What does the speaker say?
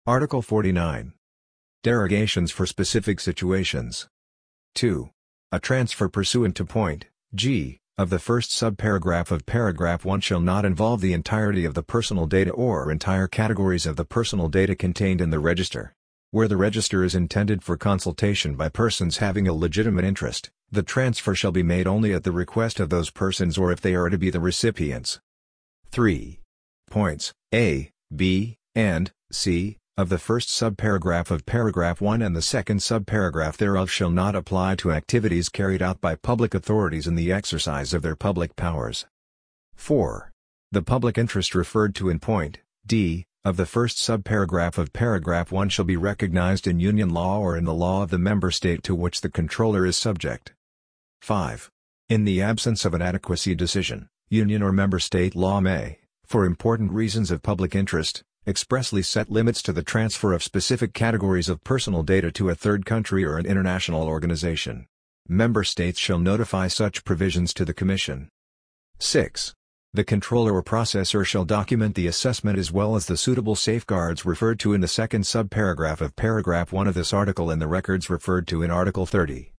Article 49. Derogations for specific situations. 2. A transfer pursuant to point G of the first subparagraph of paragraph 1 shall not involve the entirety of the personal data or entire categories of the personal data contained in the register. Where the register is intended for consultation by persons having a legitimate interest, the transfer shall be made only at the request of those persons or if they are to be the recipients. 3. Points A, B, and C of the first subparagraph of paragraph 1 and the second subparagraph thereof shall not apply to activities carried out by public authorities in the exercise of their public powers. 4. The public interest referred to in point D of the first subparagraph of paragraph 1 shall be recognized in union law or in the law of the member state to which the controller is subject. 5. In the absence of an adequacy decision, union or member state law may, for important reasons of public interest, expressly set limits to the transfer of specific categories of personal data to a third country or an international organization. Member states shall notify such provisions to the Commission. 6. The controller or processor shall document the assessment as well as the suitable safeguards referred to in the second subparagraph of paragraph 1 of this article in the records referred to in Article 30.